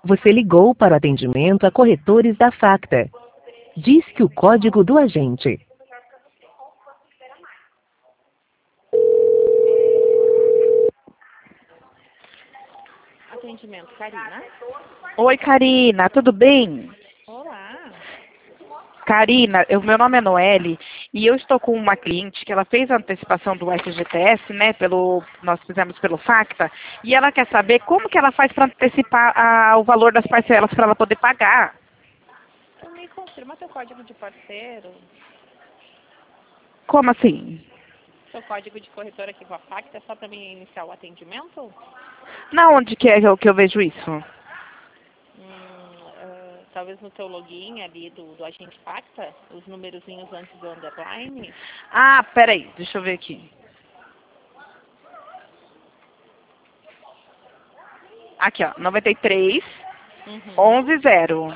Você ligou para o atendimento a corretores da Facta. Disque o código do agente. Atendimento, Karina. Oi, Karina, tudo bem? Olá. Karina, meu nome é Noelle e eu estou com uma cliente que ela fez a antecipação do FGTS, né? Nós fizemos pelo Facta, e ela quer saber como que ela faz para antecipar o valor das parcelas para ela poder pagar. Tu me confirma teu código de parceiro, Como assim? teu código de corretor aqui com a Facta, é só para mim iniciar o atendimento? Na onde que é que eu vejo isso? Talvez no teu login ali do agente Facta, os numerozinhos antes do underline. Ah, peraí, deixa eu ver aqui. Aqui, ó, 93 11 0.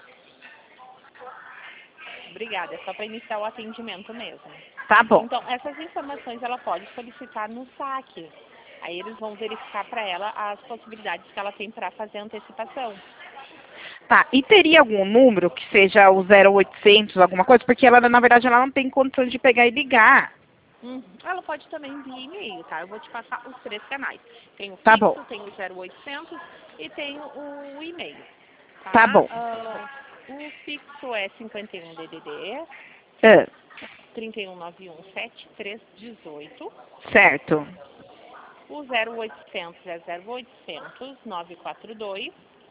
Obrigada, é só para iniciar o atendimento mesmo. Tá bom. Então, essas informações ela pode solicitar no saque. Aí eles vão verificar para ela as possibilidades que ela tem para fazer a antecipação. Tá, e teria algum número que seja o 0800, alguma coisa? Porque ela, na verdade, ela não tem condições de pegar e ligar. Ela pode também via e-mail, tá? Eu vou te passar os 3 canais. Tem o Tá fixo, bom. tem o 0800 e tem o e-mail, tá? Tá bom. O fixo é 51 DDD É, 3191 7318. certo. O 0800 é 0800 942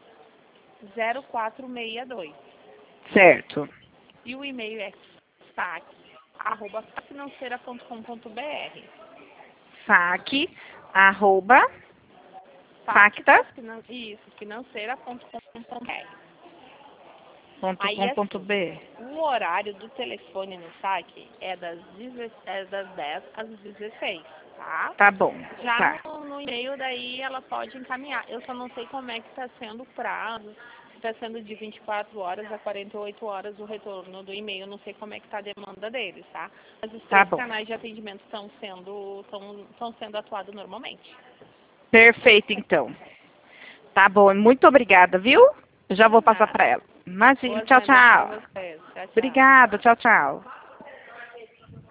0462. Certo. E o e-mail é saque@financeira.com.br. Saque, arroba, facta, Isso, financeira.com.br. ponto Aí, com, ponto assim, br. o horário do telefone no saque é das 10 às 16, tá? Tá bom. Já Tá. no e-mail, daí ela pode encaminhar. Eu só não sei como é que está sendo o prazo, se está sendo de 24 horas a 48 horas o retorno do e-mail. Eu não sei como é que está a demanda deles, tá? Mas os Tá 3 bom. canais de atendimento estão sendo atuados normalmente. Perfeito, então. Tá bom. Muito obrigada, viu? Eu já vou passar Nada. para ela. Imagina. Boas Tchau, vendas para tchau. vocês. Tchau, tchau. Obrigada. Tchau, tchau.